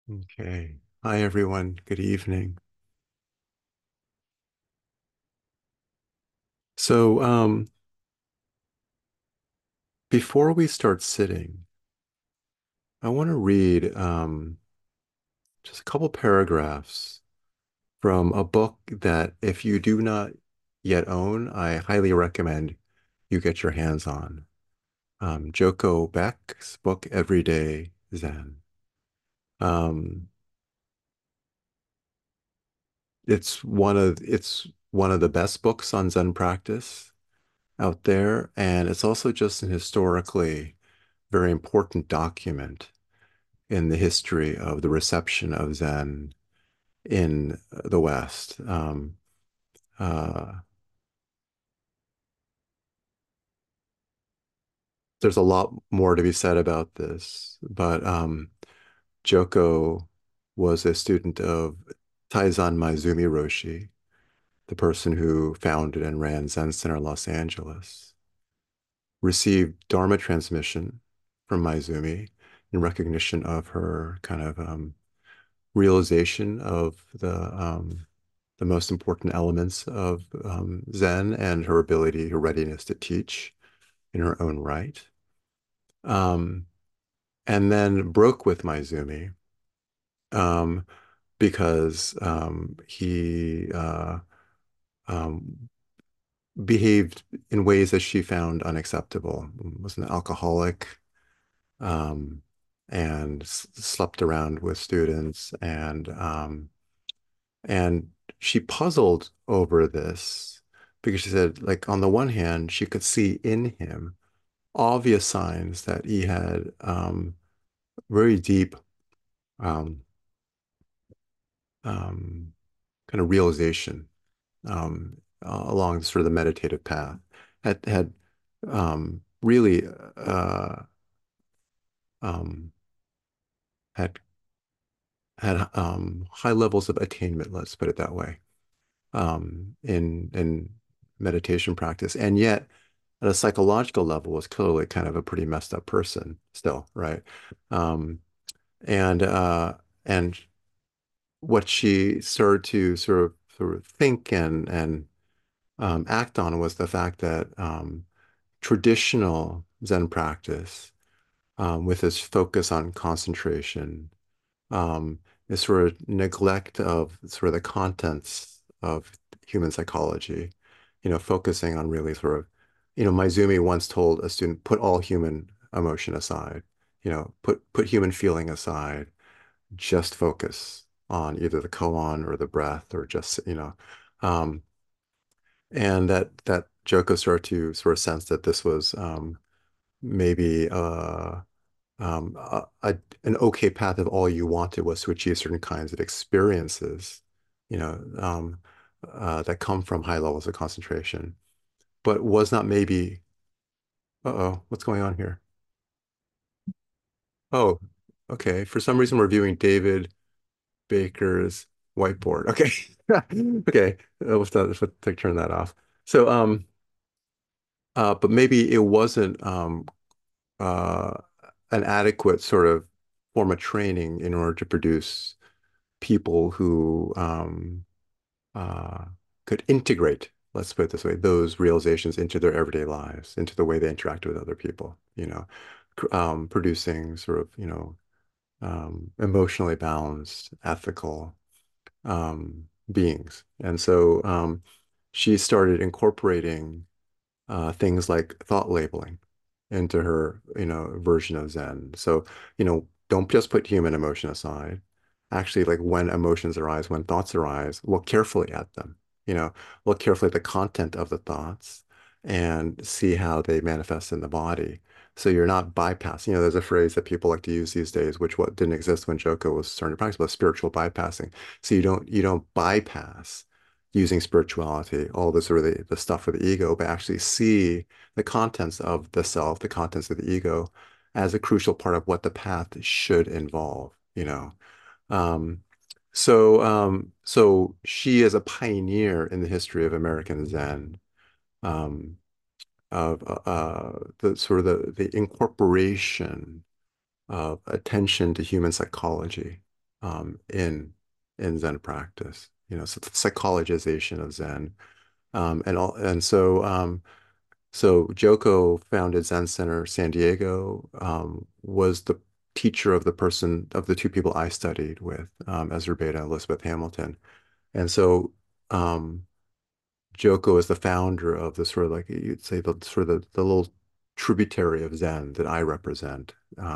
Okay. Hi, everyone. Good evening. So, before we start sitting, I want to read just a couple paragraphs from a book that, if you do not yet own, I highly recommend you get your hands on. Joko Beck's book, Everyday Zen. Um, it's one of the best books on Zen practice out there, and it's also just an historically very important document in the history of the reception of Zen in the West. Uh, there's a lot more to be said about this, but Joko was a student of Taizan Maizumi Roshi, the person who founded and ran Zen Center Los Angeles, received Dharma transmission from Maizumi in recognition of her kind of realization of the most important elements of Zen and her ability, her readiness to teach in her own right. Um, and then broke with Maizumi um, because he um, behaved in ways that she found unacceptable. Was an alcoholic, um, and slept around with students, and she puzzled over this because she said, like, on the one hand, she could see in him obvious signs that he had very deep um, um, kind of realization along sort of the meditative path. Had really um, had high levels of attainment, let's put it that way, in meditation practice, and yet at a psychological level was clearly kind of a pretty messed up person still, right? Um, and and what she started to sort of think and act on was the fact that traditional Zen practice, with its focus on concentration, um, is sort of neglect of sort of the contents of human psychology, focusing on really sort of, Maizumi once told a student, put all human emotion aside, put human feeling aside, just focus on either the koan or the breath or just, and that Joko started to sort of sense that this was maybe an okay path if all you wanted was to achieve certain kinds of experiences, you know, um, that come from high levels of concentration, but was not maybe, uh-oh, what's going on here? Oh, okay. For some reason, we're viewing David Baker's whiteboard. Okay. Okay. We'll turn that off. So, but maybe it wasn't uh, an adequate sort of form of training in order to produce people who uh, could integrate, let's put it this way, those realizations into their everyday lives, into the way they interact with other people, producing sort of, emotionally balanced, ethical beings. And so she started incorporating things like thought labeling into her, version of Zen. So, don't just put human emotion aside. Actually, like when emotions arise, when thoughts arise, look carefully at them. You know, look carefully at the content of the thoughts and see how they manifest in the body. So you're not bypassing. There's a phrase that people like to use these days, which what didn't exist when Joko was starting to practice, but spiritual bypassing. So you don't bypass using spirituality, all the sort of the stuff of the ego, but actually see the contents of the self, the contents of the ego, as a crucial part of what the path should involve. Um, so she is a pioneer in the history of American Zen, um, of the sort of the incorporation of attention to human psychology, in Zen practice. So the psychologization of Zen, and all, and so Joko founded Zen Center San Diego, was the teacher of the two people I studied with, Ezra Beta, Elizabeth Hamilton. And so Joko is the founder of the sort of like you'd say the sort of the little tributary of Zen that I represent.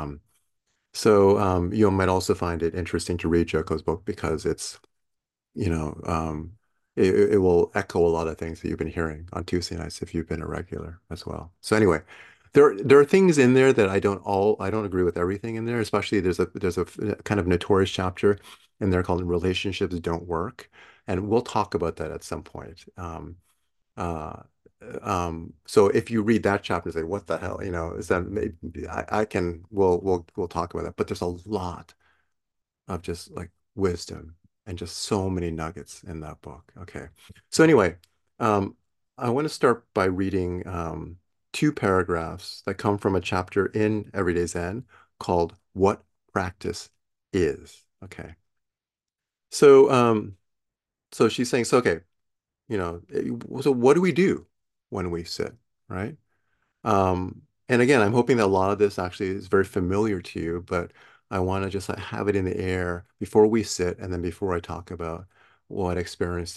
You might also find it interesting to read Joko's book because you know, um, it will echo a lot of things that you've been hearing on Tuesday nights if you've been a regular as well. So anyway, there are things in there that I don't agree with everything in there. Especially there's a kind of notorious chapter in there called "Relationships Don't Work," and we'll talk about that at some point. Uh, so if you read that chapter and say, "What the hell?" Is that maybe I can we'll talk about that. But there's a lot of just like wisdom and just so many nuggets in that book. Okay. So anyway, um, I want to start by reading two paragraphs that come from a chapter in Everyday Zen called What Practice Is. Okay. So so she's saying, so okay, so what do we do when we sit, right? And again, I'm hoping that a lot of this actually is very familiar to you, but I want to just like, have it in the air before we sit, and then before I talk about what I experienced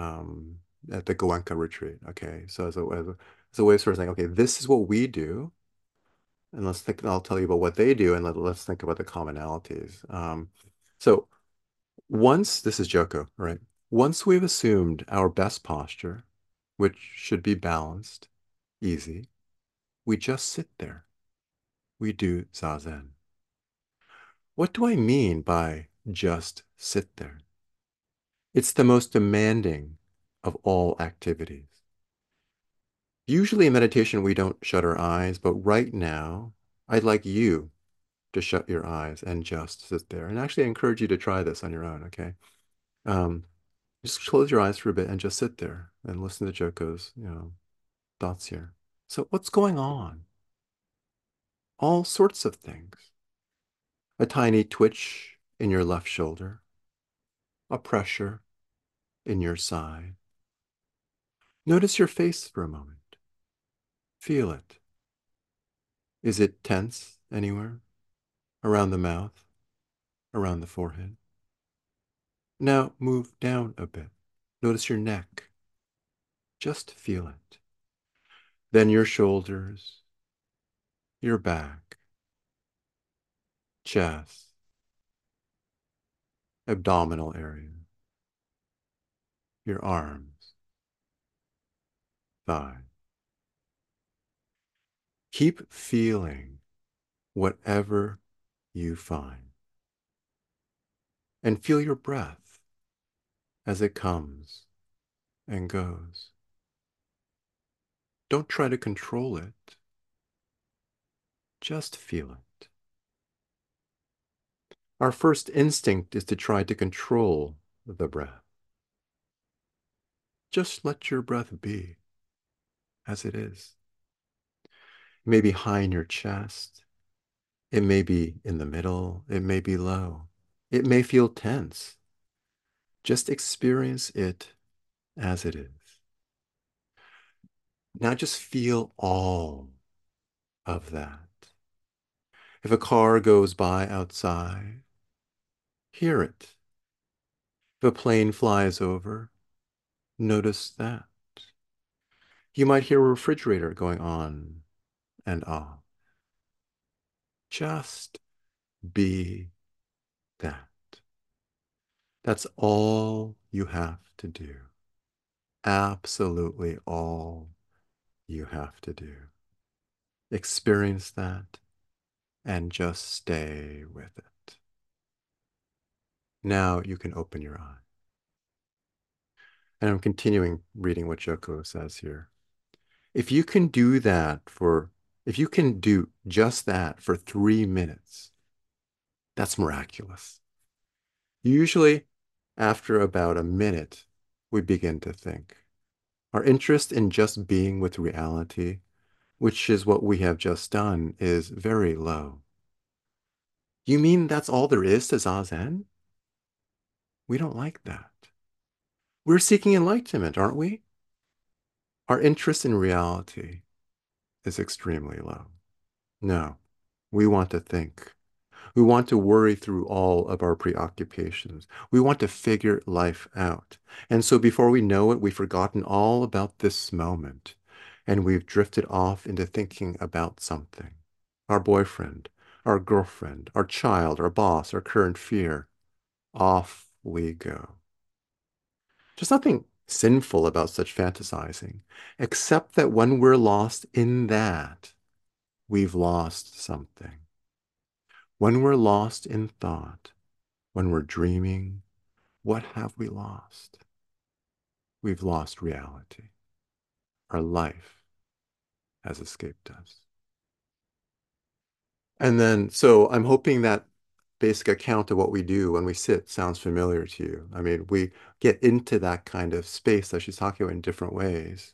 at the Goenka retreat. Okay, so as a way of sort of saying, okay, this is what we do, and let's think. I'll tell you about what they do, and let's think about the commonalities. So once this is Joko, right? Once we've assumed our best posture, which should be balanced, easy, we just sit there. We do Zazen. What do I mean by just sit there? It's the most demanding of all activities. Usually in meditation, we don't shut our eyes, but right now, I'd like you to shut your eyes and just sit there. And actually, I encourage you to try this on your own, okay? Um, just close your eyes for a bit and just sit there and listen to Joko's, thoughts here. So what's going on? All sorts of things. A tiny twitch in your left shoulder, a pressure in your side. Notice your face for a moment. Feel it. Is it tense anywhere? Around the mouth? Around the forehead? Now move down a bit. Notice your neck. Just feel it. Then your shoulders, your back, chest, abdominal area, your arms, thigh. Keep feeling whatever you find. And feel your breath as it comes and goes. Don't try to control it. Just feel it. Our first instinct is to try to control the breath. Just let your breath be as it is. It may be high in your chest. It may be in the middle. It may be low. It may feel tense. Just experience it as it is. Now just feel all of that. If a car goes by outside, hear it. If a plane flies over, notice that. You might hear a refrigerator going on and off. Just be that. That's all you have to do. Absolutely all you have to do. Experience that and just stay with it. Now you can open your eye. And I'm continuing reading what Joko says here. If you can do that if you can do just that for 3 minutes, that's miraculous. Usually, after about a minute, we begin to think. Our interest in just being with reality, which is what we have just done, is very low. You mean that's all there is to Zazen? We don't like that. We're seeking enlightenment, aren't we? Our interest in reality is extremely low. No, we want to think. We want to worry through all of our preoccupations. We want to figure life out. And so before we know it, we've forgotten all about this moment and we've drifted off into thinking about something. Our boyfriend, our girlfriend, our child, our boss, our current fear. Off we go. There's nothing sinful about such fantasizing, except that when we're lost in that, we've lost something. When we're lost in thought, when we're dreaming, what have we lost? We've lost reality. Our life has escaped us. And then, so I'm hoping that basic account of what we do when we sit sounds familiar to you. I mean, we get into that kind of space that she's talking about in different ways.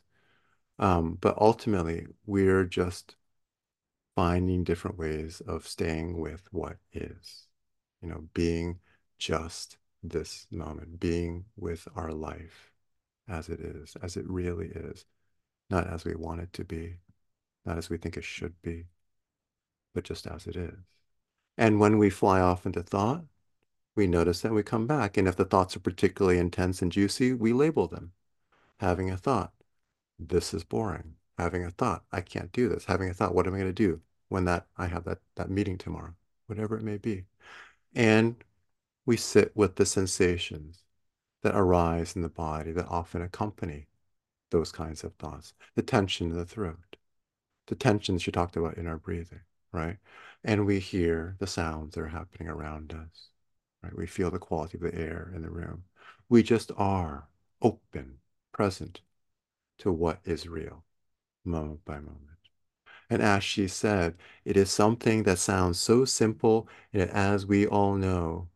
But ultimately, we're just finding different ways of staying with what is, being just this moment, being with our life as it is, as it really is, not as we want it to be, not as we think it should be, but just as it is. And when we fly off into thought, we notice that we come back. And if the thoughts are particularly intense and juicy, we label them. Having a thought, this is boring. Having a thought, I can't do this. Having a thought, what am I going to do when I have that meeting tomorrow? Whatever it may be. And we sit with the sensations that arise in the body that often accompany those kinds of thoughts. The tension in the throat, the tensions she talked about in our breathing, right? And we hear the sounds that are happening around us, right? We feel the quality of the air in the room. We just are open, present to what is real, moment by moment. And as she said, it is something that sounds so simple, and as we all know,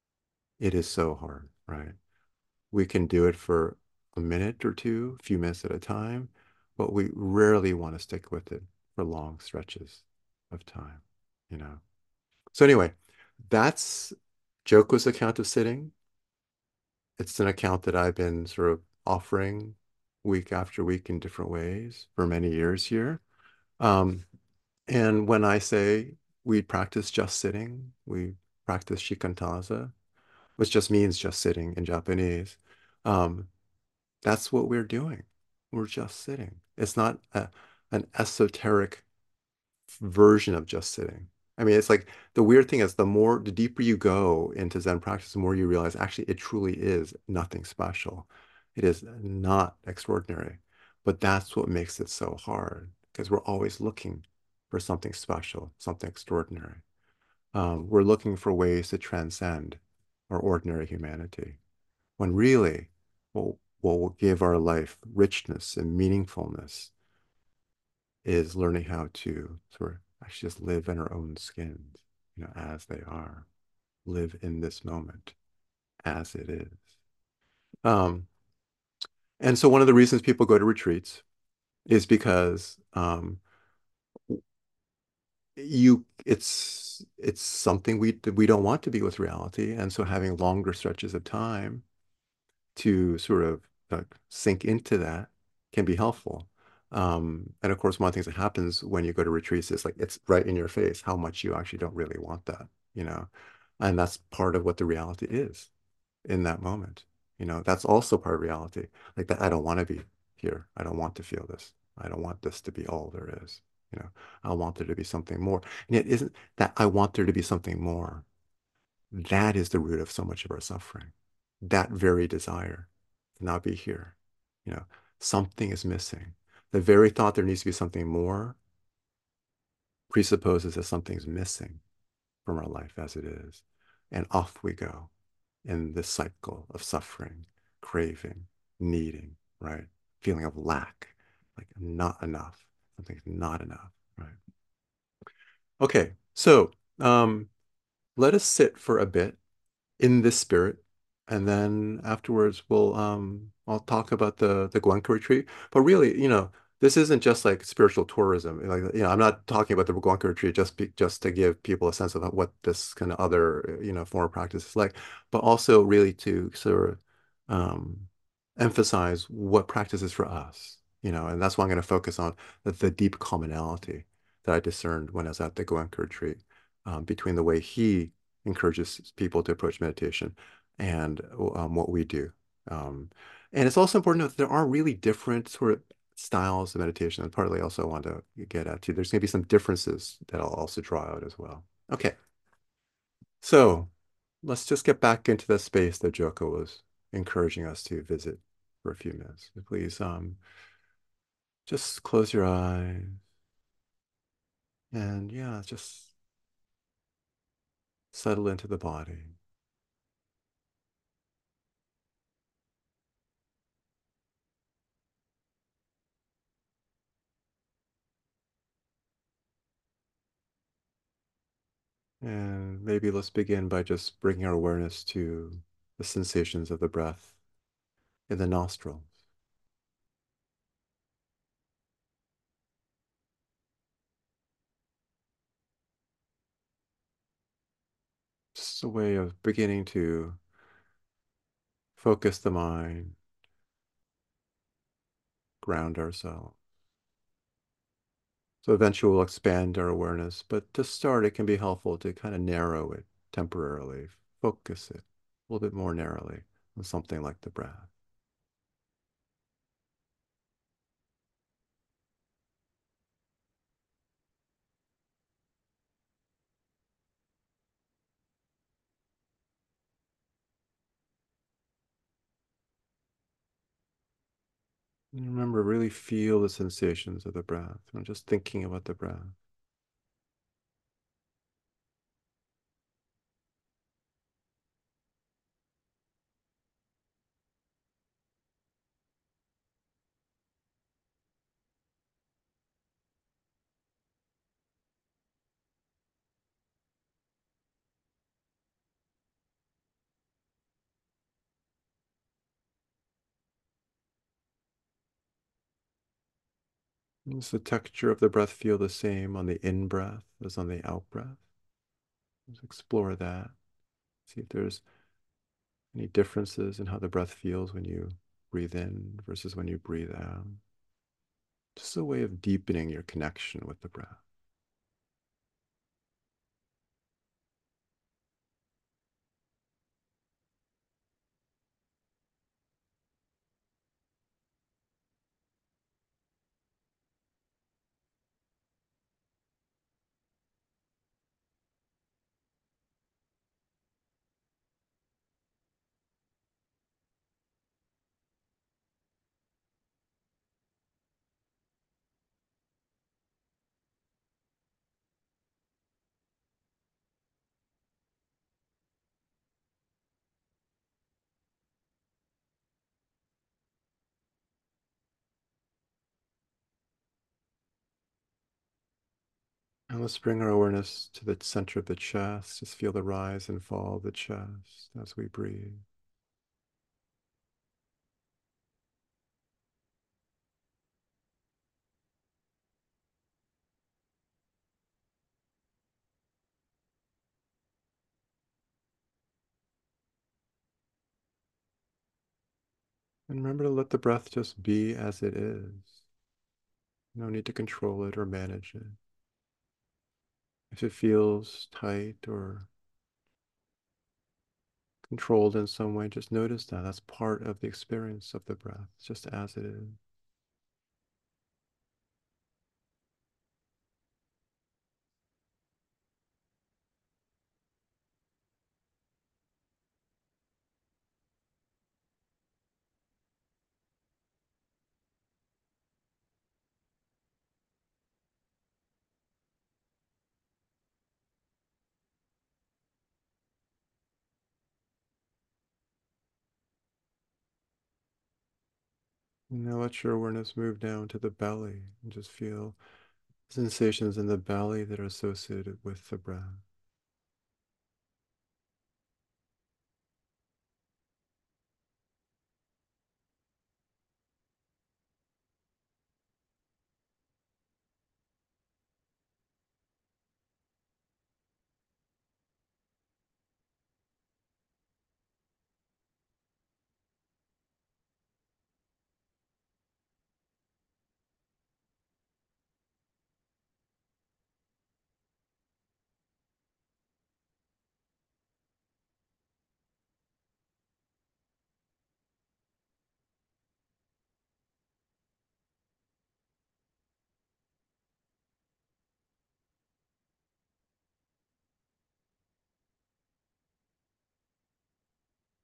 it is so hard, right? We can do it for a minute or two, a few minutes at a time, but we rarely want to stick with it for long stretches of time, you know? So anyway, that's Joko's account of sitting. It's an account that I've been sort of offering week after week in different ways for many years here. Um, and when I say we practice just sitting, we practice shikantaza, which just means just sitting in Japanese. Um, that's what we're doing. We're just sitting. It's not an esoteric version of just sitting. I mean, it's like the weird thing is the deeper you go into Zen practice, the more you realize actually it truly is nothing special. It is not extraordinary. But that's what makes it so hard because we're always looking for something special, something extraordinary. We're looking for ways to transcend our ordinary humanity when really what will give our life richness and meaningfulness is learning how to sort of actually just live in our own skins, as they are, live in this moment as it is. Um, and so one of the reasons people go to retreats is because it's something we don't want to be with reality, and so having longer stretches of time to sort of sink into that can be helpful. And of course, one of the things that happens when you go to retreats is like it's right in your face how much you actually don't really want that, you know. And that's part of what the reality is in that moment. That's also part of reality. Like that, I don't want to be here. I don't want to feel this. I don't want this to be all there is. I want there to be something more. And it isn't that I want there to be something more. That is the root of so much of our suffering. That very desire to not be here. You know, something is missing. The very thought there needs to be something more presupposes that something's missing from our life as it is. And off we go in this cycle of suffering, craving, needing, right? Feeling of lack, like not enough. Something's not enough, right? Okay, so let us sit for a bit in this spirit. And then afterwards I'll talk about the Guanca retreat. But really, this isn't just like spiritual tourism. Like, I'm not talking about the Goenka retreat just to give people a sense of what this kind of other, form of practice is like, but also really to sort of emphasize what practice is for us, and that's why I'm going to focus on the deep commonality that I discerned when I was at the Goenka retreat, between the way he encourages people to approach meditation and what we do. Um, and it's also important to note that there are really different sort of styles of meditation. And partly also I want to get at too. There's going to be some differences that I'll also draw out as well. Okay, so let's just get back into the space that Joko was encouraging us to visit for a few minutes. Please, just close your eyes and yeah, just settle into the body. And maybe let's begin by just bringing our awareness to the sensations of the breath in the nostrils. Just a way of beginning to focus the mind, ground ourselves. So eventually we'll expand our awareness, but to start, it can be helpful to kind of narrow it temporarily, focus it a little bit more narrowly on something like the breath. And remember, really feel the sensations of the breath. I'm just thinking about the breath. Does the texture of the breath feel the same on the in-breath as on the out-breath? Just explore that. See if there's any differences in how the breath feels when you breathe in versus when you breathe out. Just a way of deepening your connection with the breath. And let's bring our awareness to the center of the chest. Just feel the rise and fall of the chest as we breathe. And remember to let the breath just be as it is. No need to control it or manage it. If it feels tight or controlled in some way, just notice that. That's part of the experience of the breath, just as it is. And now let your awareness move down to the belly and just feel sensations in the belly that are associated with the breath.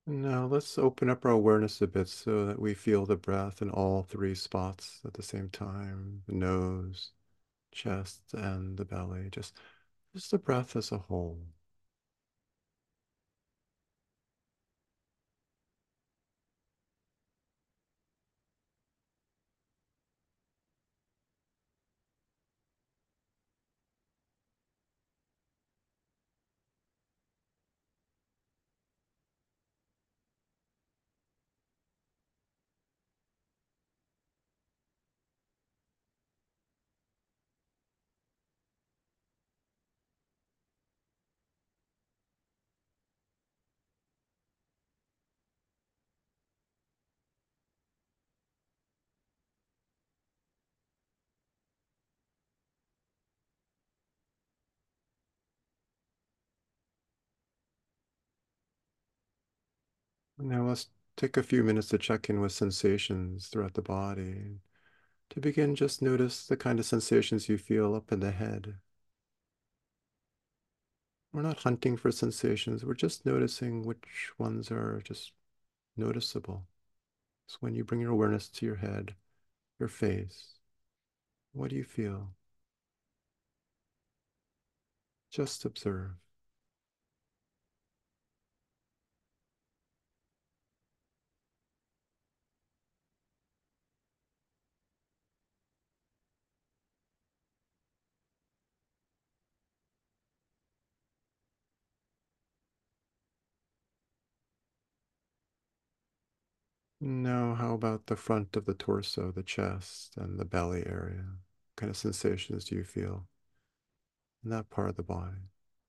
Now let's open up our awareness a bit so that we feel the breath in all three spots at the same time, the nose, chest, and the belly. Just the breath as a whole. Now let's take a few minutes to check in with sensations throughout the body. To begin, just notice the kind of sensations you feel up in the head. We're not hunting for sensations, we're just noticing which ones are just noticeable. So when you bring your awareness to your head, your face, what do you feel? Just observe. Now, how about the front of the torso, the chest, and the belly area? What kind of sensations do you feel in that part of the body?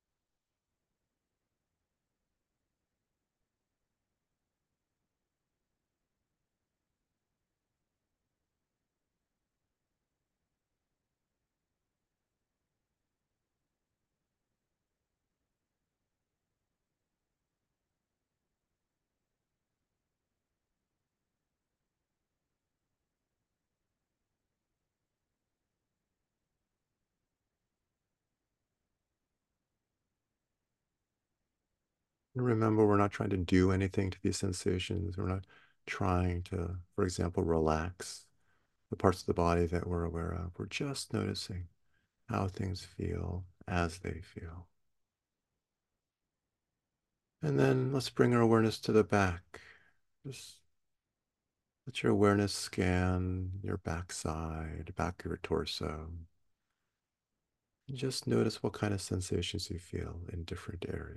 And remember, we're not trying to do anything to these sensations. We're not trying to, for example, relax the parts of the body that we're aware of. We're just noticing how things feel as they feel. And then let's bring our awareness to the back. Just let your awareness scan your backside, back of your torso. Just notice what kind of sensations you feel in different areas.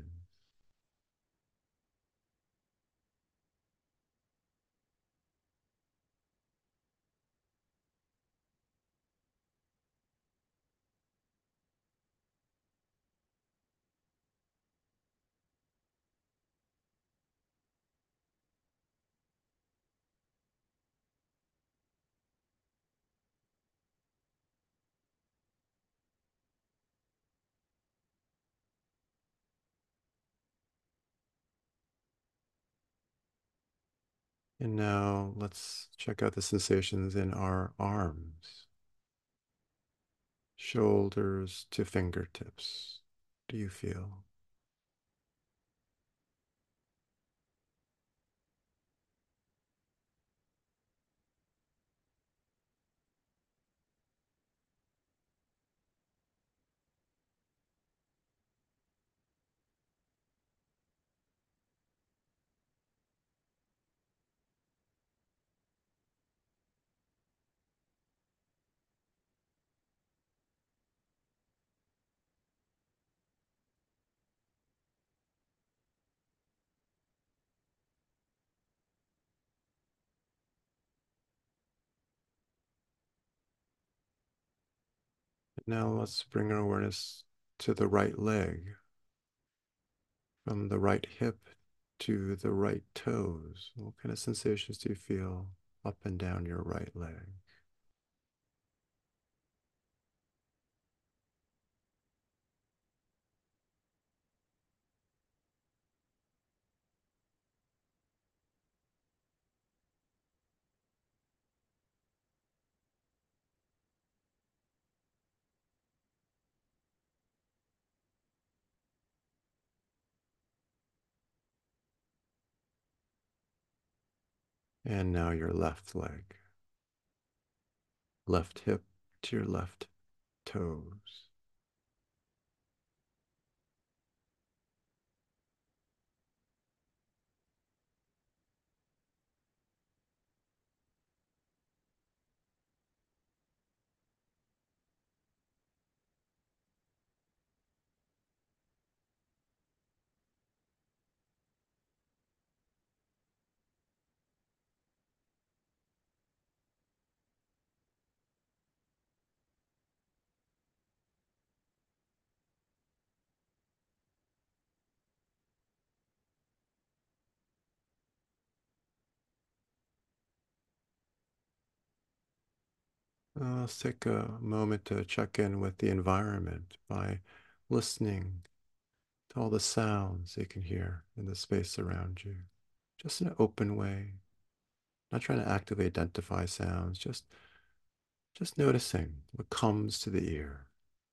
And now let's check out the sensations in our arms, shoulders to fingertips. What do you feel? Now let's bring our awareness to the right leg, from the right hip to the right toes. What kind of sensations do you feel up and down your right leg? And now your left leg, left hip to your left toes. Let's take a moment to check in with the environment by listening to all the sounds you can hear in the space around you. Just in an open way, not trying to actively identify sounds, just noticing what comes to the ear.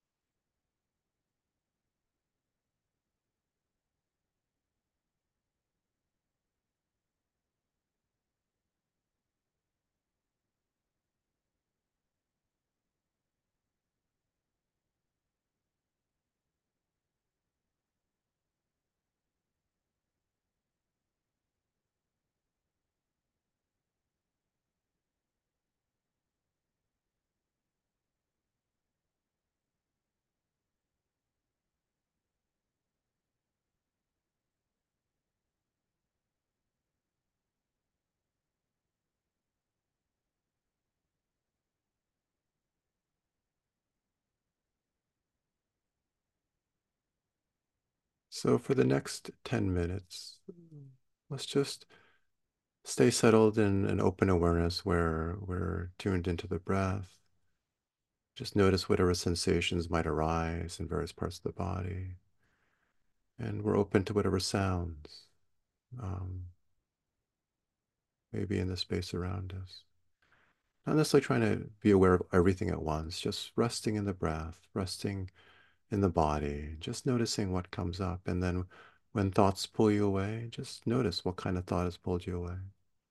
So for the next 10 minutes, let's just stay settled in an open awareness where we're tuned into the breath. Just notice whatever sensations might arise in various parts of the body. And we're open to whatever sounds um, may be in the space around us. Not necessarily trying to be aware of everything at once, just resting in the breath, resting in the body, just noticing what comes up. And then when thoughts pull you away, just notice what kind of thought has pulled you away.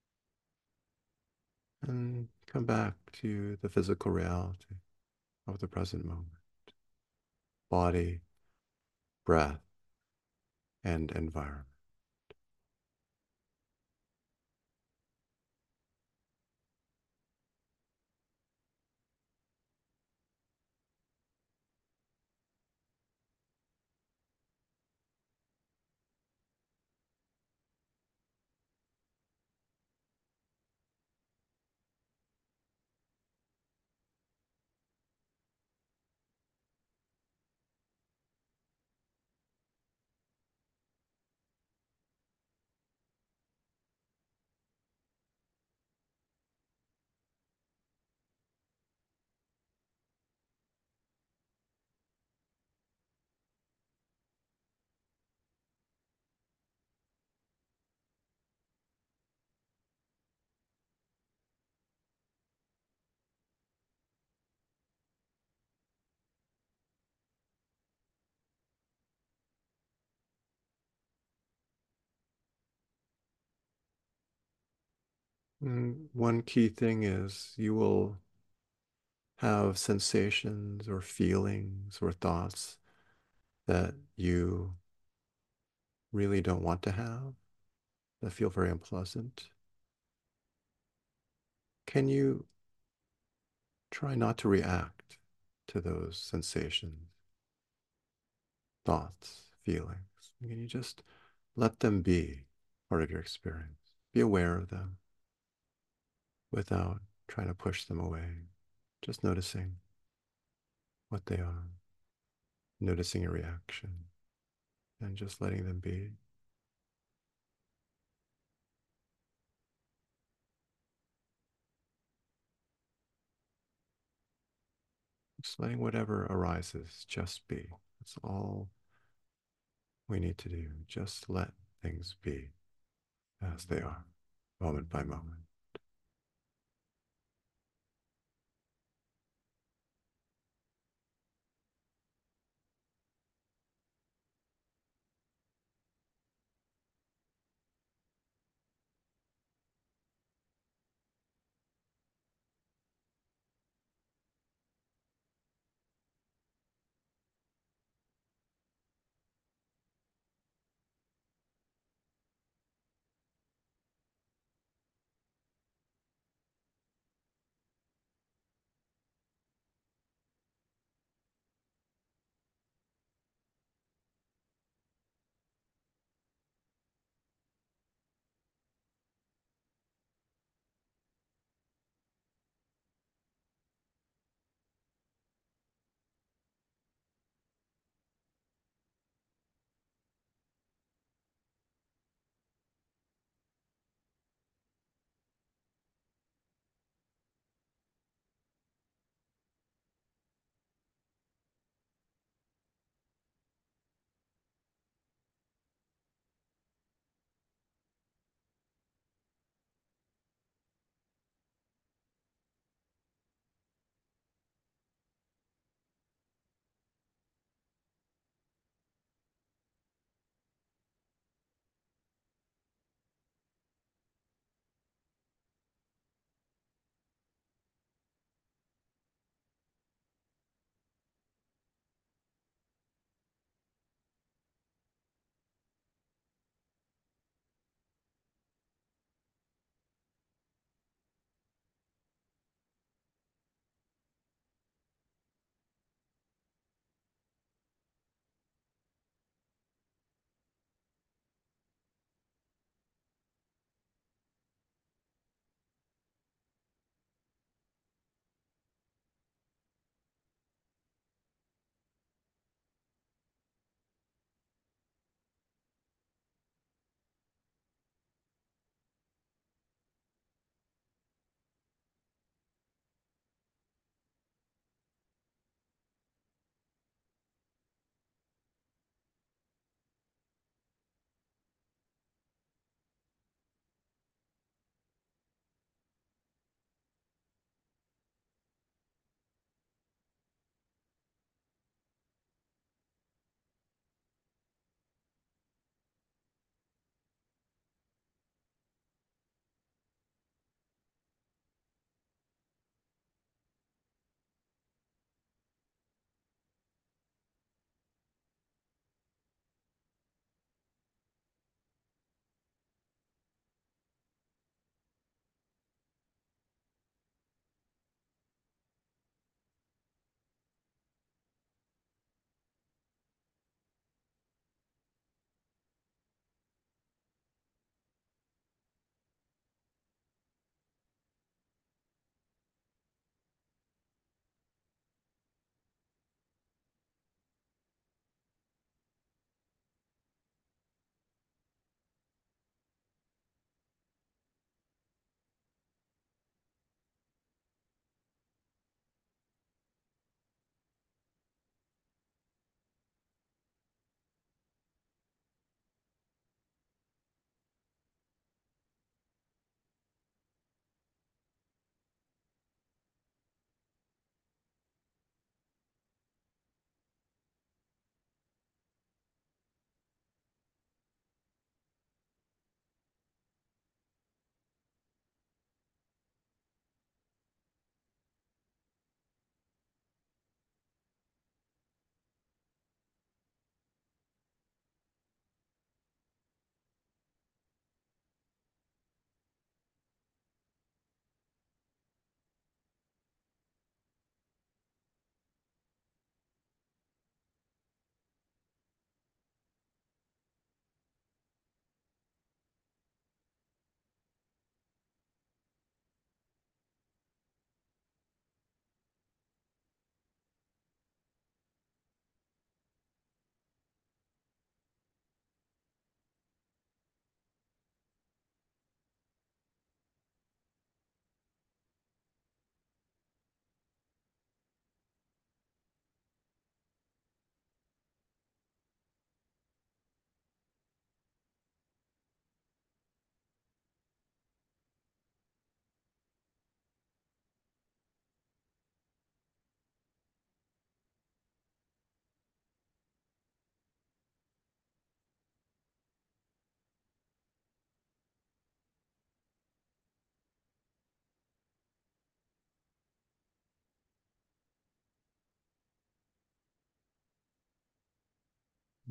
And come back to the physical reality of the present moment, body, breath, and environment. And one key thing is you will have sensations or feelings or thoughts that you really don't want to have, that feel very unpleasant. Can you try not to react to those sensations, thoughts, feelings? Can you just let them be part of your experience? Be aware of them without trying to push them away. Just noticing what they are, noticing your reaction, and just letting them be. Just letting whatever arises just be. That's all we need to do. Just let things be as they are, moment by moment.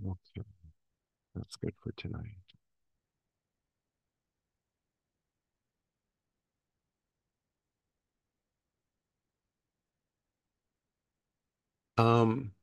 Okay, that's good for tonight. Um,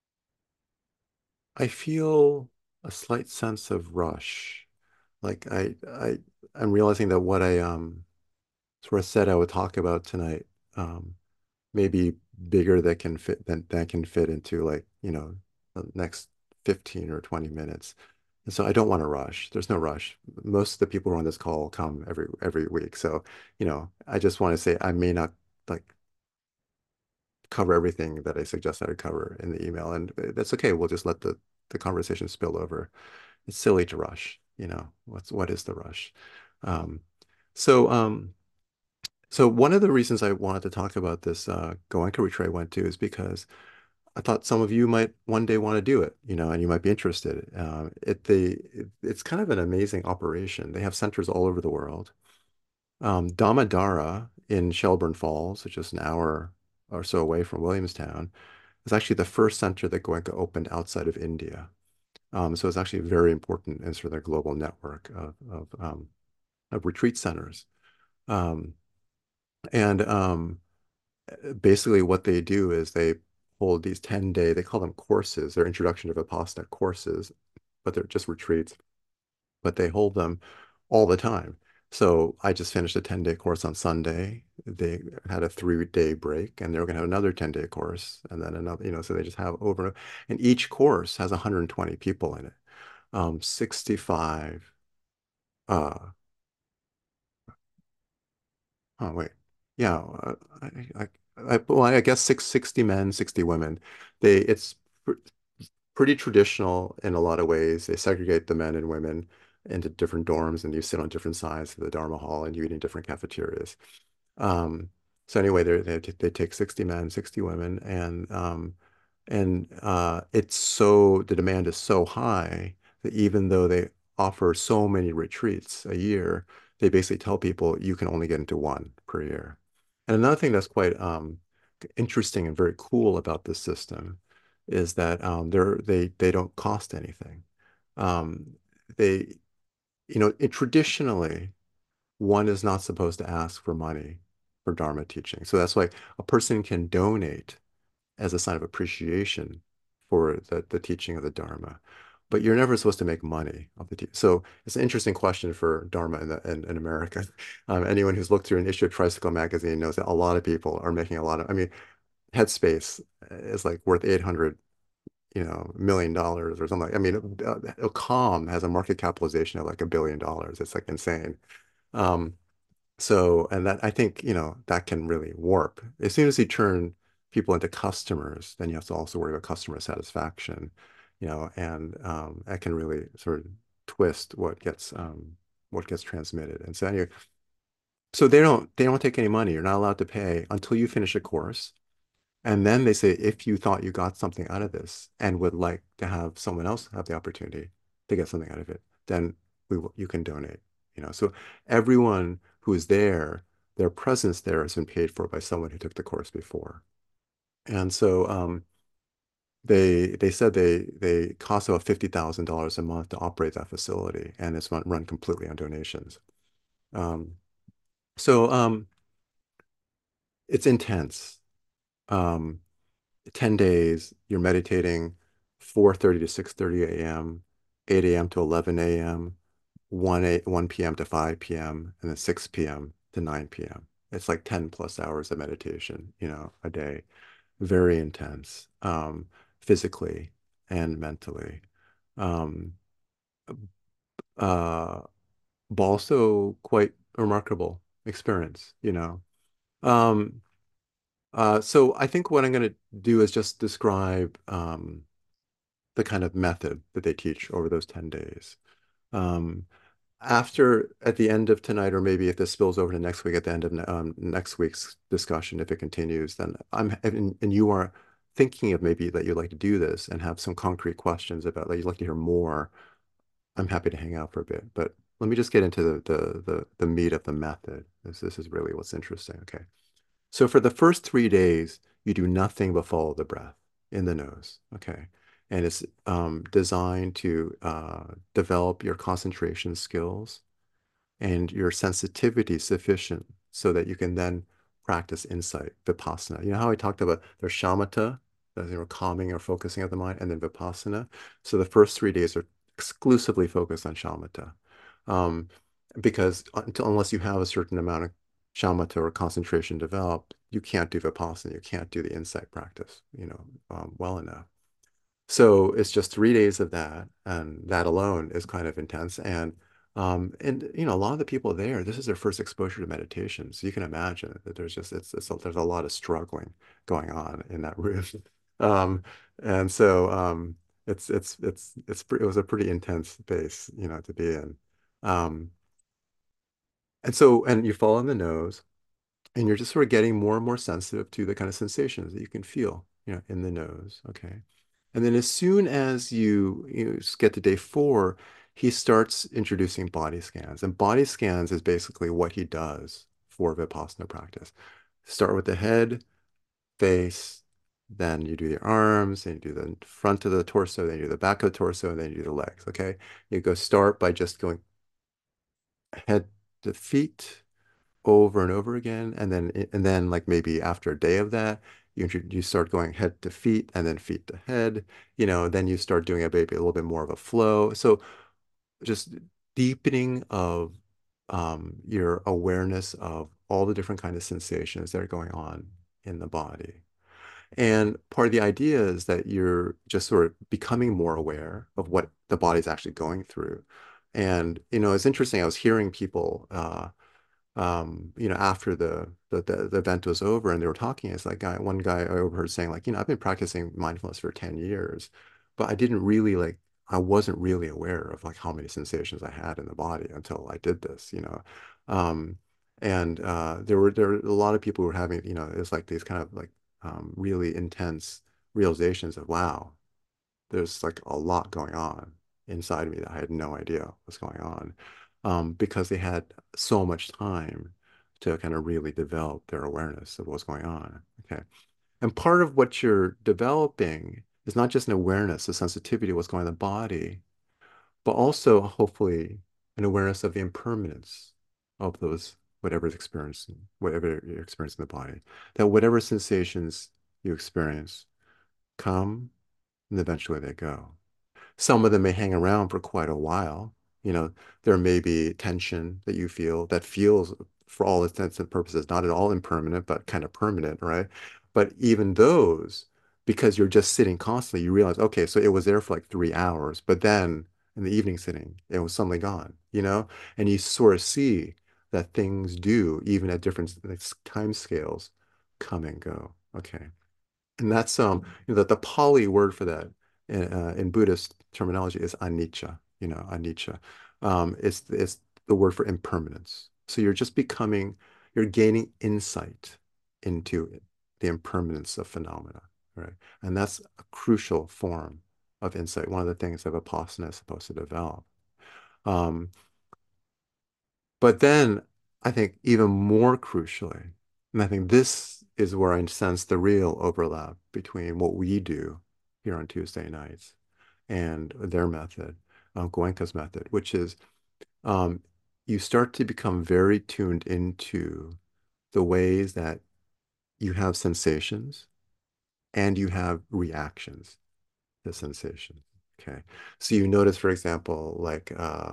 I feel a slight sense of rush. Like I'm realizing that what I sort of said I would talk about tonight, maybe bigger that can fit into like, the next 15 or 20 minutes. And so I don't want to rush. There's no rush. Most of the people who are on this call come every week. So, I just want to say I may not like cover everything that I suggest I cover in the email. And that's okay. We'll just let the conversation spill over. It's silly to rush, what is the rush? Um, so so one of the reasons I wanted to talk about this Goenka retreat I went to is because I thought some of you might one day want to do it, and you might be interested. It's kind of an amazing operation. They have centers all over the world. Damodara in Shelburne Falls, which is an hour or so away from Williamstown, is actually the first center that Goenka opened outside of India. So it's actually very important in sort of their global network of retreat centers. Um, and Basically what they do is they hold these 10-day, they call them courses, they're introduction to Vipassana courses, but they're just retreats, but they hold them all the time. So I just finished a 10-day course on Sunday. They had a 3-day break and they're going to have another 10-day course and then another, so they just have over, and each course has 120 people in it. 65, uh, oh wait, yeah, well, I guess 60 men, 60 women. It's pretty traditional in a lot of ways. They segregate the men and women into different dorms, and you sit on different sides of the Dharma hall, and you eat in different cafeterias. Um, so anyway, they take 60 men, 60 women, and the demand is so high that even though they offer so many retreats a year, they basically tell people you can only get into one per year. And another thing that's quite interesting and very cool about this system is that they don't cost anything. Um, they, traditionally, one is not supposed to ask for money for Dharma teaching. So that's why a person can donate as a sign of appreciation for the teaching of the Dharma. But you're never supposed to make money of the teaching. So it's an interesting question for Dharma in America. Anyone who's looked through an issue of Tricycle magazine knows that a lot of people are making a lot of, I mean, Headspace is like worth 800 million dollars or something. I mean, Calm has a market capitalization of like $1 billion. It's like insane. Um, and that I think, that can really warp. As soon as you turn people into customers, then you have to also worry about customer satisfaction, and that can really sort of twist what gets transmitted. And so anyway, so they don't take any money. You're not allowed to pay until you finish a course. And then they say, if you thought you got something out of this and would like to have someone else have the opportunity to get something out of it, then you can donate. So everyone who is there, their presence there has been paid for by someone who took the course before. And so they said they cost about $50,000 a month to operate that facility, and it's run completely on donations. Um, so it's intense. Um, 10 days, you're meditating 4:30 to 6:30 a.m., 8 a.m. to 11 a.m., 1 p.m. to 5 p.m., and then 6 p.m. to 9 p.m. It's like 10 plus hours of meditation, a day. Very intense, physically and mentally. Um, uh, but also quite remarkable experience. Um, so I think what I'm going to do is just describe the kind of method that they teach over those 10 days. Um, at the end of tonight, or maybe if this spills over to next week, at the end of next week's discussion, if it continues, then and you are thinking of maybe that you'd like to do this and have some concrete questions about, like, you'd like to hear more, I'm happy to hang out for a bit. But let me just get into the meat of the method. This is really what's interesting. Okay. So for the first 3 days, you do nothing but follow the breath in the nose. Okay. and it's designed to develop your concentration skills and your sensitivity sufficient so that you can then practice insight, vipassana. You know how I talked about there's shamatha, that, calming or focusing of the mind, and then vipassana. So the first 3 days are exclusively focused on shamatha, um, because unless you have a certain amount of shamatha or concentration developed, you can't do vipassana, you can't do the insight practice, well enough. So it's just 3 days of that, and that alone is kind of intense. And a lot of the people there, this is their first exposure to meditation. So you can imagine that there's just there's a lot of struggling going on in that room. Um, and so it was a pretty intense space, to be in. Um, and you fall on the nose, and you're just sort of getting more and more sensitive to the kind of sensations that you can feel, in the nose. Okay. And then as soon as you get to day 4, he starts introducing body scans. And body scans is basically what he does for Vipassana practice. Start with the head, face, then you do the arms, then you do the front of the torso, then you do the back of the torso, and then you do the legs. Okay. You go start by just going head to feet over and over again, and then like maybe after a day of that, you start going head to feet and then feet to head, then you start doing a maybe a little bit more of a flow. So just deepening of your awareness of all the different kind of sensations that are going on in the body. And part of the idea is that you're just sort of becoming more aware of what the body's actually going through. And, it's interesting. I was hearing people after the event was over and they were talking, it's like one guy I overheard saying like, I've been practicing mindfulness for 10 years, but I wasn't really aware of like how many sensations I had in the body until I did this. Um, and there were a lot of people who were having, it's like these kind of like really intense realizations of, wow, there's like a lot going on inside of me that I had no idea was going on, because they had so much time to kind of really develop their awareness of what's going on. Okay. And part of what you're developing is not just an awareness, a sensitivity to what's going on in the body, but also hopefully an awareness of the impermanence of those, whatever you're experiencing in the body, that whatever sensations you experience come and eventually they go. Some of them may hang around for quite a while. You know, there may be tension that you feel that feels, for all intents and purposes, not at all impermanent, but kind of permanent, right? But even those, because you're just sitting constantly, you realize, okay, so it was there for like 3 hours, but then in the evening sitting, it was suddenly gone. And you sort of see that things do, even at different like, time scales, come and go. Okay. And that's the Pali word for that in Buddhist terminology is anicca, anicca. It's the word for impermanence. So you're gaining insight into the impermanence of phenomena, right? And that's a crucial form of insight. One of the things that Vipassana is supposed to develop. Um, but then I think even more crucially, and I think this is where I sense the real overlap between what we do here on Tuesday nights and their method, Goenka's method, which is um, you start to become very tuned into the ways that you have sensations and you have reactions to sensations. Okay. So you notice, for example, like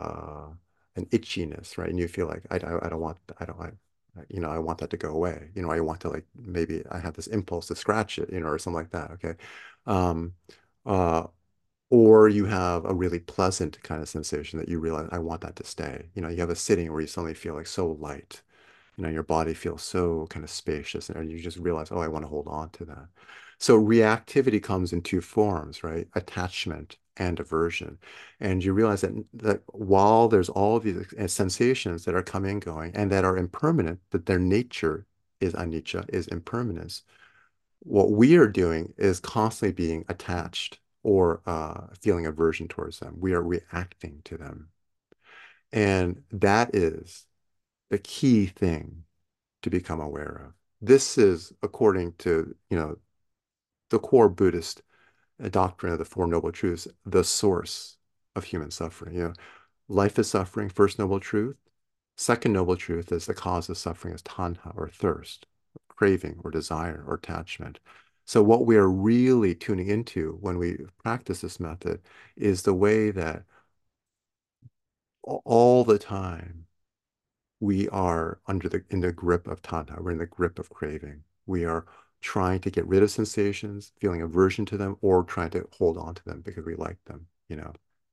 an itchiness, right? And you feel like I don't want I want that to go away. I want to like maybe I have this impulse to scratch it, or something like that. Okay. Um, uh, or you have a really pleasant kind of sensation that you realize I want that to stay. You have a sitting where you suddenly feel like so light. Your body feels so kind of spacious, and you just realize, oh, I want to hold on to that. So reactivity comes in two forms, right? Attachment and aversion. And you realize that while there's all of these sensations that are coming and going and that are impermanent, that their nature is anicca, is impermanence, what we are doing is constantly being attached or feeling aversion towards them. We are reacting to them. And that is the key thing to become aware of. This is according to, the core Buddhist a doctrine of the Four Noble Truths, the source of human suffering. Life is suffering, first noble truth. Second noble truth is the cause of suffering is tanha or thirst, craving or desire or attachment. So what we are really tuning into when we practice this method is the way that all the time we are in the grip of tanha, we're in the grip of craving. We are trying to get rid of sensations, feeling aversion to them, or trying to hold on to them because we like them.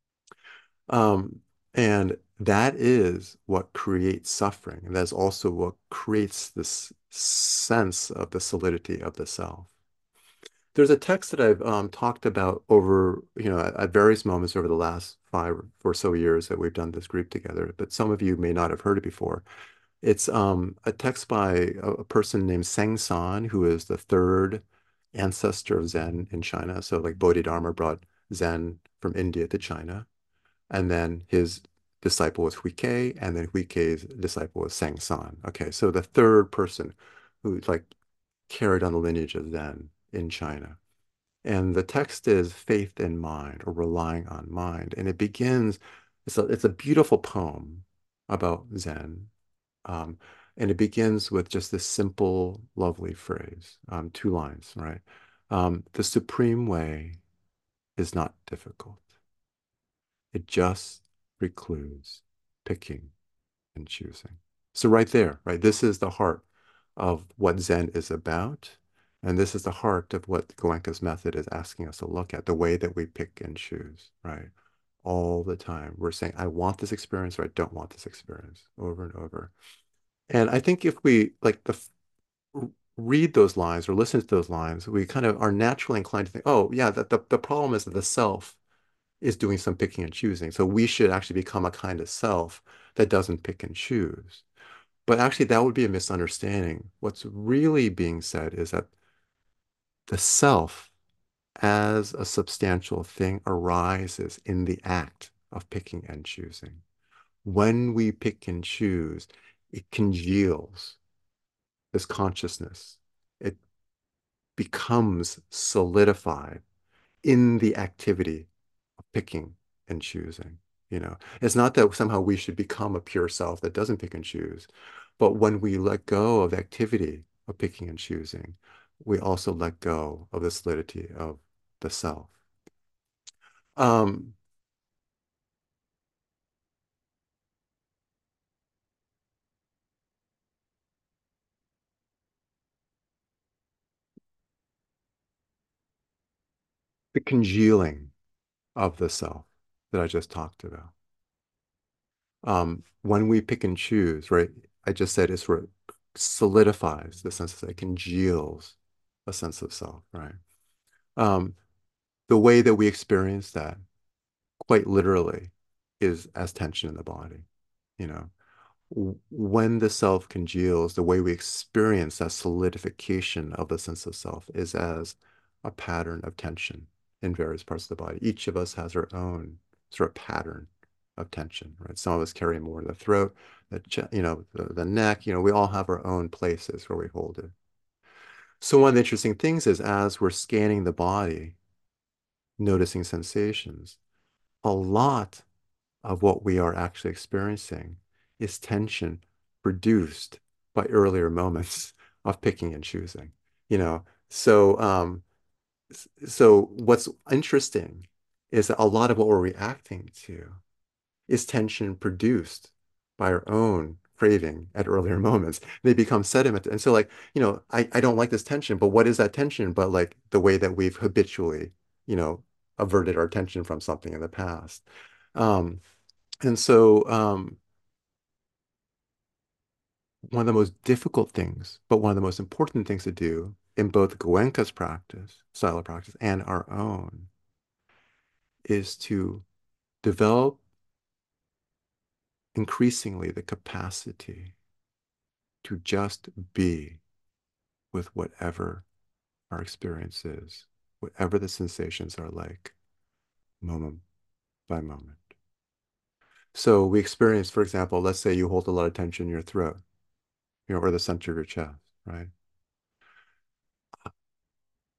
Um, and that is what creates suffering. And that's also what creates this sense of the solidity of the self. There's a text that I've talked about over, at various moments over the last 5 or so years that we've done this group together, but some of you may not have heard it before. It's a text by a person named Seng San, who is the third ancestor of Zen in China. So like Bodhidharma brought Zen from India to China. And then his disciple was Hui Kei, and then Hui Kei's disciple was Sang San. Okay, so the third person who like carried on the lineage of Zen in China. And the text is faith in mind or relying on mind. And it begins, it's a beautiful poem about Zen. Um, and it begins with just this simple, lovely phrase, 2 lines, right? The supreme way is not difficult. It just precludes picking and choosing. So right there, right, this is the heart of what Zen is about. And this is the heart of what Goenka's method is asking us to look at, the way that we pick and choose, right? All the time. We're saying, I want this experience or I don't want this experience over and over. And I think if we like read those lines or listen to those lines, we kind of are naturally inclined to think, oh, yeah, the problem is that the self is doing some picking and choosing. So we should actually become a kind of self that doesn't pick and choose. But actually, that would be a misunderstanding. What's really being said is that the self as a substantial thing arises in the act of picking and choosing. When we pick and choose, it congeals this consciousness. It becomes solidified in the activity of picking and choosing. It's not that somehow we should become a pure self that doesn't pick and choose, but when we let go of the activity of picking and choosing, we also let go of the solidity of the self. Um, the congealing of the self that I just talked about. When we pick and choose, right? I just said it sort of solidifies the sense of it congeals a sense of self, right? Um, the way that we experience that quite literally is as tension in the body. You know, when the self congeals, the way we experience that solidification of the sense of self is as a pattern of tension in various parts of the body. Each of us has our own sort of pattern of tension, right? Some of us carry more in the throat, the neck, we all have our own places where we hold it. So one of the interesting things is as we're scanning the body, noticing sensations, a lot of what we are actually experiencing is tension produced by earlier moments of picking and choosing. You know, so so what's interesting is that a lot of what we're reacting to is tension produced by our own craving at earlier moments. They become sediment. And so like, I don't like this tension, but what is that tension? But like the way that we've habitually, averted our attention from something in the past. Um, and so one of the most difficult things, but one of the most important things to do in both Goenka's practice, style of practice, and our own is to develop increasingly the capacity to just be with whatever our experience is, whatever the sensations are like, moment by moment. So we experience, for example, let's say you hold a lot of tension in your throat, or the center of your chest, right?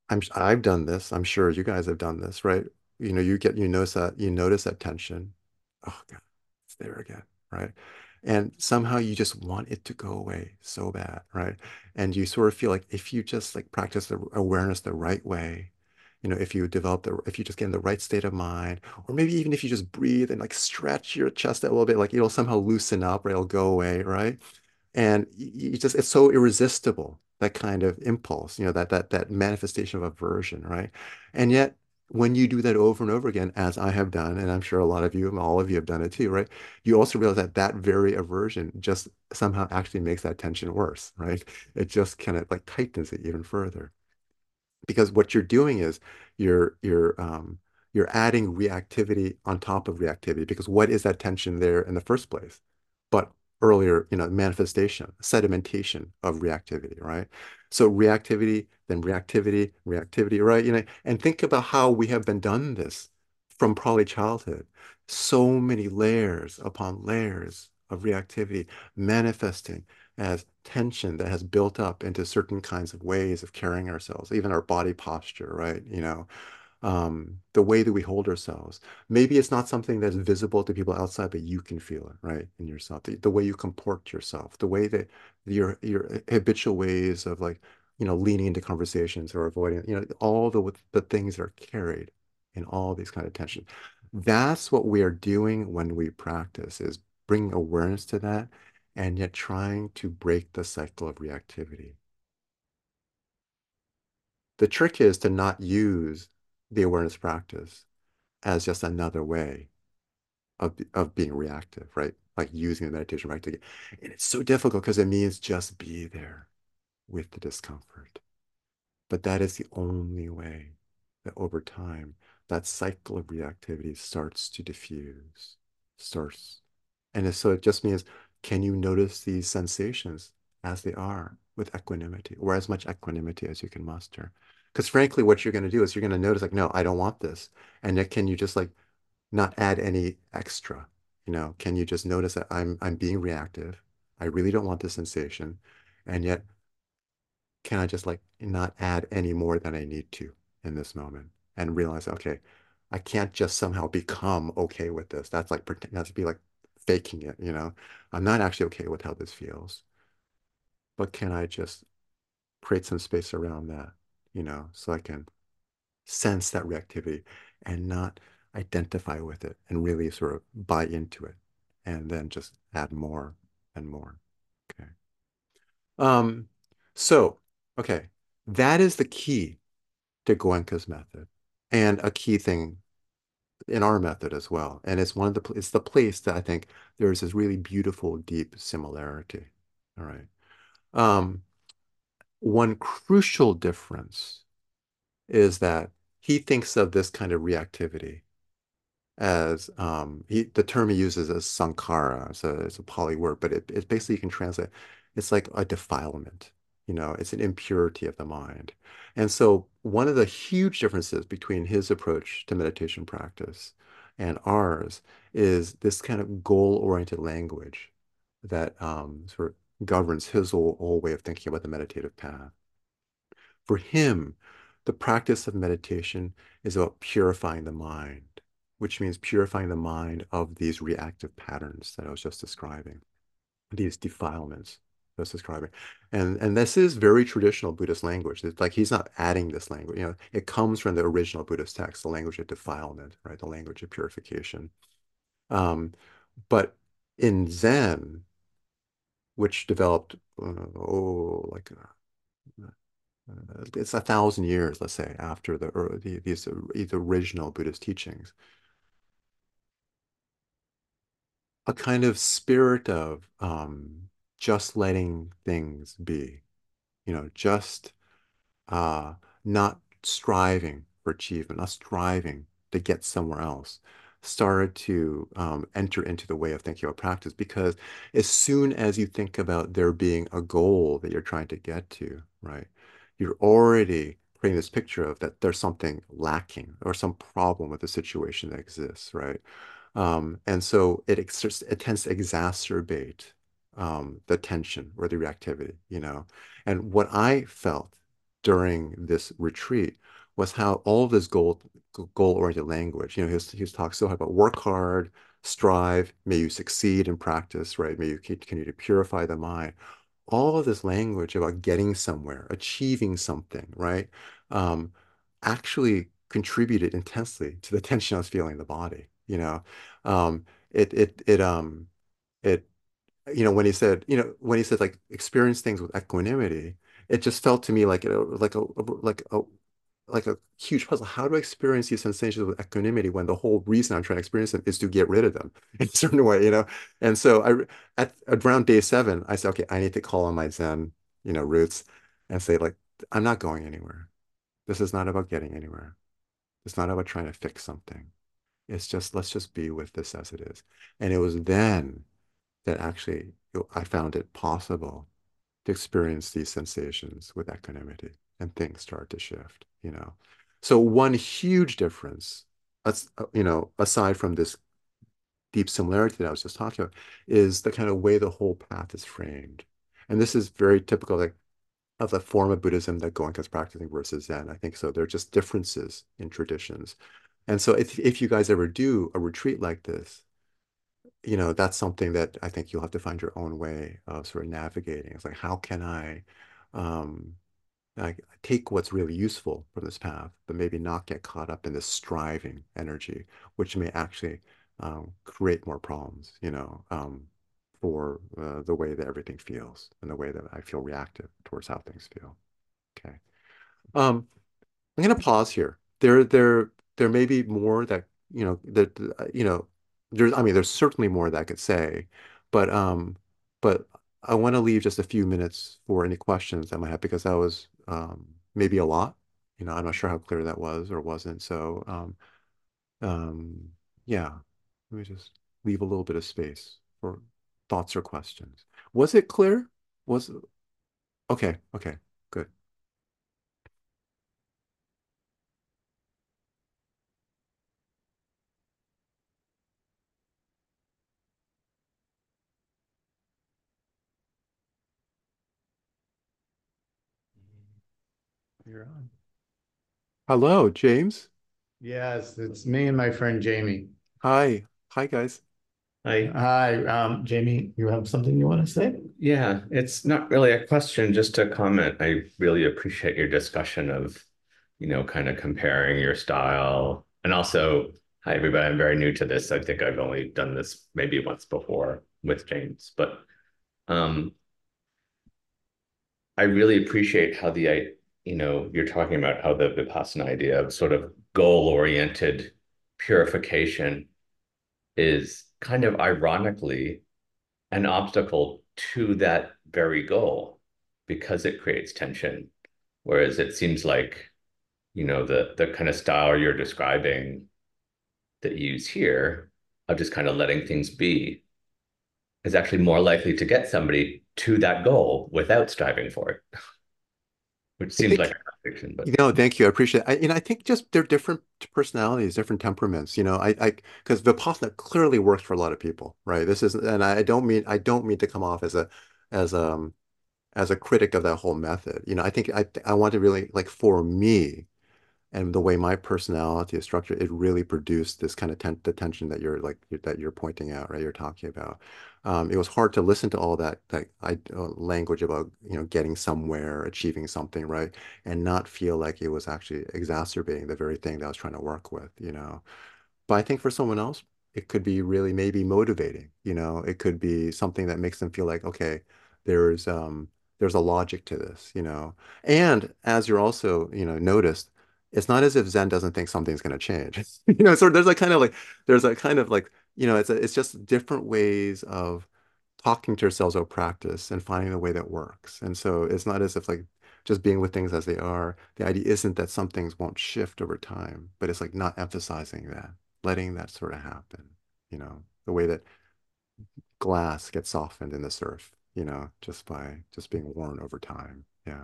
I've done this. I'm sure you guys have done this, right? You notice that tension. Oh God, it's there again, right? And somehow you just want it to go away so bad, right? And you sort of feel like if you just like practice the awareness the right way, if you just get in the right state of mind, or maybe even if you just breathe and like stretch your chest a little bit, like it'll somehow loosen up, or it'll go away, right? And you just it's so irresistible, that kind of impulse, that manifestation of aversion, right? And yet when you do that over and over again, as I have done, and I'm sure a lot of you and all of you have done it too, right? You also realize that that very aversion just somehow actually makes that tension worse, right? It just kind of like tightens it even further, because what you're doing is you're you're um you're adding reactivity on top of reactivity, because what is that tension there in the first place but earlier, manifestation, sedimentation of reactivity, right? So reactivity, then reactivity, reactivity, right? And think about how we have been done this from probably childhood. So many layers upon layers of reactivity manifesting as tension that has built up into certain kinds of ways of carrying ourselves, even our body posture, right? The way that we hold ourselves. Maybe it's not something that's visible to people outside, but you can feel it, right, in yourself. The way you comport yourself, the way that your habitual ways of like, leaning into conversations or avoiding, all the things that are carried in all these kind of tension. That's what we are doing when we practice, is bringing awareness to that, and yet trying to break the cycle of reactivity. The trick is to not use the awareness practice as just another way of being reactive, right? Like using the meditation practice. And it's so difficult because it means just be there with the discomfort. But that is the only way that over time, that cycle of reactivity starts to diffuse, starts. So it just means, can you notice these sensations as they are with equanimity, or as much equanimity as you can muster? Because frankly, what you're going to do is you're going to notice like, no, I don't want this. And yet, can you just like not add any extra? Can you just notice that I'm being reactive? I really don't want this sensation. And yet, can I just like not add any more than I need to in this moment, and realize, okay, I can't just somehow become okay with this. That's like pretend, that's be like faking it. I'm not actually okay with how this feels, but can I just create some space around that, so I can sense that reactivity and not identify with it, and really sort of buy into it, and then just add more and more. Okay. Um, so, okay, that is the key to Goenka's method, and a key thing in our method as well. And it's the place that I think there's this really beautiful, deep similarity. All right. Um, One crucial difference is that he thinks of this kind of reactivity as the term he uses is sankhara. It's a Pali word, but it basically you can translate. It's like a defilement. It's an impurity of the mind. And so one of the huge differences between his approach to meditation practice and ours is this kind of goal-oriented language that sort of governs his whole way of thinking about the meditative path. For him, the practice of meditation is about purifying the mind, which means purifying the mind of these reactive patterns that I was just describing, these defilements I was describing. And this is very traditional Buddhist language. It's like he's not adding this language. It comes from the original Buddhist text, the language of defilement, right? The language of purification. Um, but in Zen, which developed, it's 1,000 years, let's say, after these original Buddhist teachings, a kind of spirit of just letting things be, just uh, not striving for achievement, not striving to get somewhere else, started to enter into the way of thinking about practice. Because as soon as you think about there being a goal that you're trying to get to, right, you're already creating this picture of that there's something lacking or some problem with the situation that exists, right? And so it tends to exacerbate the tension or the reactivity. And what I felt during this retreat was how all of this goal-oriented language, he was talking so hard about work hard, strive, may you succeed in practice, right? May you continue to purify the mind. All of this language about getting somewhere, achieving something, right? Um, actually contributed intensely to the tension I was feeling in the body, you know. Um, it it it it when he said like experience things with equanimity, it just felt to me like a huge puzzle. How do I experience these sensations with equanimity when the whole reason I'm trying to experience them is to get rid of them in a certain way, And so at around day 7, I said, okay, I need to call on my Zen, roots and say like, I'm not going anywhere. This is not about getting anywhere. It's not about trying to fix something. It's just, let's just be with this as it is. And it was then that actually I found it possible to experience these sensations with equanimity and things start to shift. So one huge difference, aside from this deep similarity that I was just talking about, is the kind of way the whole path is framed. And this is very typical like of the form of Buddhism that Goenka is practicing versus Zen. I think so. There are just differences in traditions. And so if you guys ever do a retreat like this, that's something that I think you'll have to find your own way of sort of navigating. It's like, how can um, I take what's really useful from this path, but maybe not get caught up in this striving energy, which may actually create more problems, for the way that everything feels and the way that I feel reactive towards how things feel. Okay. Um, I'm going to pause here. There may be more that, I mean, there's certainly more that I could say, but, um, but I want to leave just a few minutes for any questions that might have, because that was, maybe a lot. I'm not sure how clear that was or wasn't. So, um, yeah, let me just leave a little bit of space for thoughts or questions. Was it clear? Was, okay, okay, good. You're on. Hello, James. Yes, it's me and my friend Jamie. Hi. Hi, guys. I, Hi, Jamie, you have something you want to say? yeah, it's not really a question, just a comment. I really appreciate your discussion of, kind of comparing your style. And also, hi, everybody, I'm very new to this. I think I've only done this maybe once before with James, but um, I really appreciate how you're talking about how the Vipassana idea of sort of goal-oriented purification is kind of ironically an obstacle to that very goal because it creates tension. Whereas it seems like, the kind of style you're describing that you use here of just kind of letting things be is actually more likely to get somebody to that goal without striving for it, which I seems like think, a contradiction, but thank you. I appreciate it. I think just they're different personalities, different temperaments. Because Vipassana clearly works for a lot of people, right? This is, and I don't mean to come off as as a critic of that whole method. I want to really like for me. And the way my personality is structured, it really produced this kind of the tension that you're pointing out, right? You're talking about. It was hard to listen to all that language about getting somewhere, achieving something, right, and not feel like it was actually exacerbating the very thing that I was trying to work with. But I think for someone else, it could be really maybe motivating. It could be something that makes them feel like, okay, there's um there's a logic to this. And as you're also, noticed, it's not as if Zen doesn't think something's going to change. So there's a kind of like, it's just different ways of talking to yourselves about practice and finding the way that works. And so it's not as if like just being with things as they are. The idea isn't that some things won't shift over time, but it's like not emphasizing that, letting that sort of happen, the way that glass gets softened in the surf, just by just being worn over time. Yeah.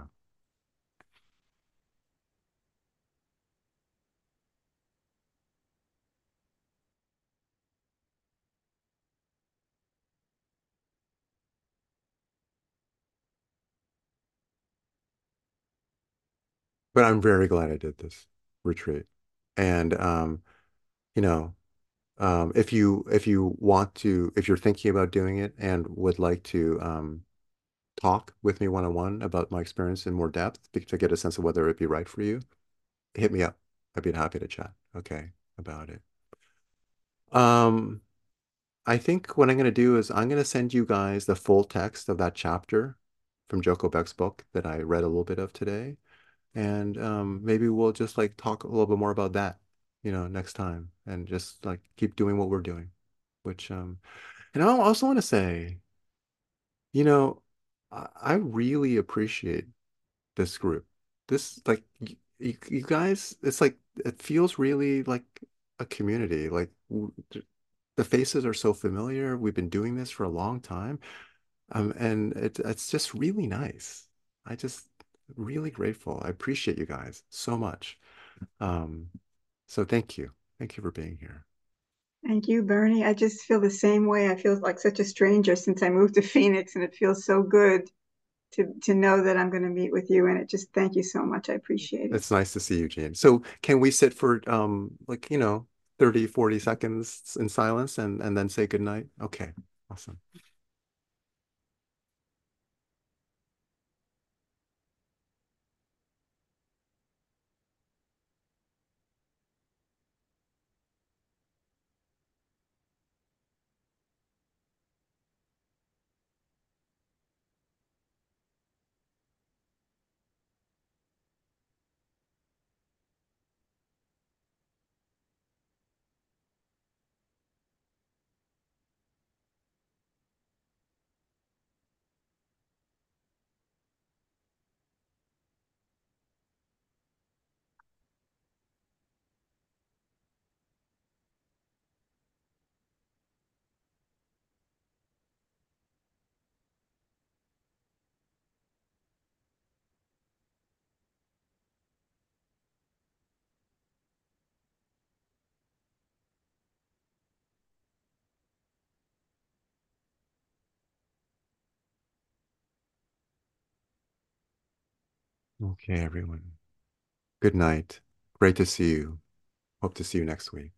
But I'm very glad I did this retreat. And you know, if you want to, if you're thinking about doing it and would like to talk with me one-on-one about my experience in more depth to get a sense of whether it'd be right for you, hit me up. I'd be happy to chat, okay, about it. Um, I think what I'm going to do is I'm going to send you guys the full text of that chapter from Joko Beck's book that I read a little bit of today. And maybe we'll just like talk a little bit more about that, next time and just like keep doing what we're doing, which, and I also want to say, you know, I really appreciate this group. This, like, you guys, it's like, it feels really like a community. Like, the faces are so familiar. We've been doing this for a long time. And it's just really nice. I just really grateful. I appreciate you guys so much. Um, so thank you. Thank you for being here. Thank you, Bernie. I just feel the same way. I feel like such a stranger since I moved to Phoenix, and it feels so good to know that I'm going to meet with you. And it just thank you so much. I appreciate it. It's nice to see you, Jane. So can we sit for like, 30, 40 seconds in silence and then say goodnight? Okay, awesome. Okay, everyone. Good night. Great to see you. Hope to see you next week.